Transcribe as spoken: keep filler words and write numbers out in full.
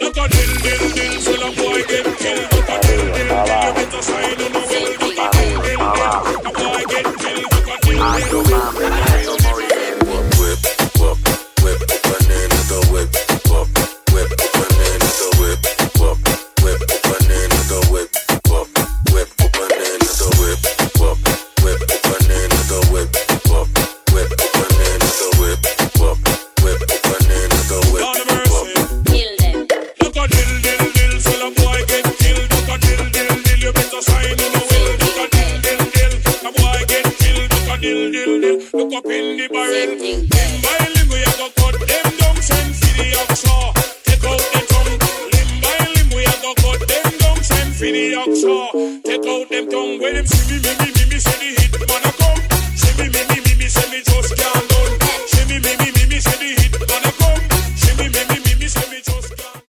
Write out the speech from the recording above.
Look a dill, dill, dill, so the boy get killed. Look a dill, dill, dill, you better sign on the will. Look a dill, dill, dill, the boy get killed. Look a dill, dill, dill. Whip, whip, whip, banana the whip, whip, whip, banana the whip, whip, whip, banana the whip, whip, whip, banana the whip, whip, whip, banana the whip, whip, whip, banana the whip, whip, whip, banana the whip. Kill them. Look a dill, dill, dill, so the boy get killed. Look a dill, dill, dill, you better sign on the will. Look a dill, dill, dill, the boy get killed. Look a dill, dill, dill, look up in the barrel. Limb by limb we a go cut them down. Send for the oxaw, take out the tongue. Limb by limb we a go cut them down. Send for the oxaw, take out them tongue. When them see me, me, me